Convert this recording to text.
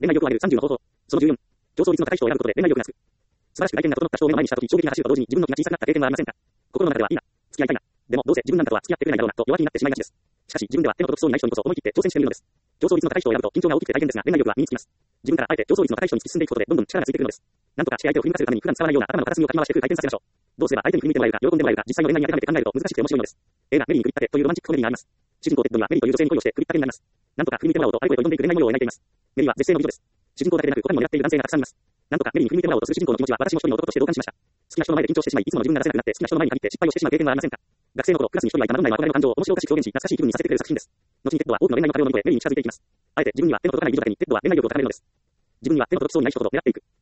恋愛欲を上げる30の方法。その14。競争率の高い人を選ぶことで恋愛欲がつく。素晴らしく外見が整った人を目の前にしたとき、衝撃が走ると同時に自分の気が小さくなった経験はありませんか？心の中では、いいな、付き合いたいな。でも、どうせ自分なんかとは付き合ってくれないだろうな、と弱気になってしまいがちです。しかし、自分では手の届きそうにない人にこそ思い切って挑戦してみるのです。競争率の高い人を選ぶと緊張が大きくて大変ですが、恋愛力は身につきます。自分からあえて競争率の高い人に突き進んでいくことで、どんどん力がついてくるのです。なんとか相手を振り向かせるために普段使わないような頭の片隅をかき回して空回転させましょう。どうすれば相手に振り向いてもらえるか、喜んでもらえるか、実際の恋愛に当てはめて考えると難しくて面白いのです。映画、メリーに首ったけというロマンチックコメディがあります。主人公テッドにはメリーという女性に恋をして首ったけになります。なんとか振り向いてもらおうとあれこれと挑んでいく恋愛模様を描いています。メリーは絶世の美女です。主人公だけでなく他にも狙っている男性がたくさんいます。なんとかメリーに振り向いてもらおうとする主人公の気持ちは私も一人の男として同感しました。好きな人の前で緊張してしまい、いつもの自分が出せなくなって好きな人の前に限って失敗をしてしまう経験はありませんか？学生の頃、クラスに一人はいたマドンナイの憧れの感情を面白おかしく表現し、懐かしい気分にさせてくれる作品です。後にテッドは多くの恋愛の壁を乗り越え、メリーに近づいていきます。あえて自分には手の届かない美女だけにテッドは恋愛力を高めるのです。自分には手の届きそうにない人ほど狙っていく。